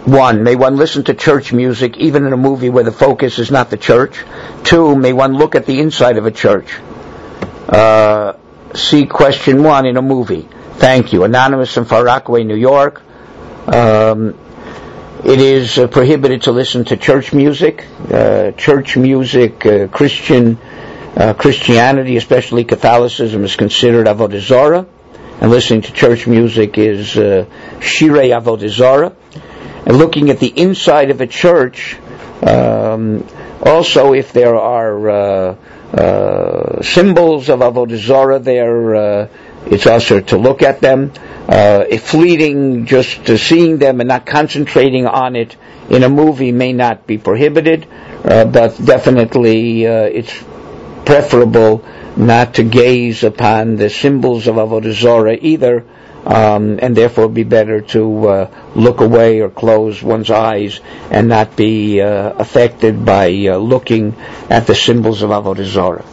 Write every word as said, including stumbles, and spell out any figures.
One, may one listen to church music even in a movie where the focus is not the church? Two, may one look at the inside of a church? Uh, see question one in a movie. Thank you. Anonymous from Far Rockaway, New York. Um, it is uh, prohibited to listen to church music. Uh, church music, uh, Christian uh, Christianity, especially Catholicism, is considered avodah zarah, and listening to church music is uh, shirei avodah zarah. And looking at the inside of a church, um, also if there are uh, uh, symbols of avodah zarah there, uh, it's also to look at them. Uh, if fleeting, just uh, seeing them and not concentrating on it in a movie may not be prohibited, uh, but definitely uh, it's preferable not to gaze upon the symbols of avodah zarah either, um, and therefore it would be better to uh, look away or close one's eyes and not be uh, affected by uh, looking at the symbols of avodah zarah.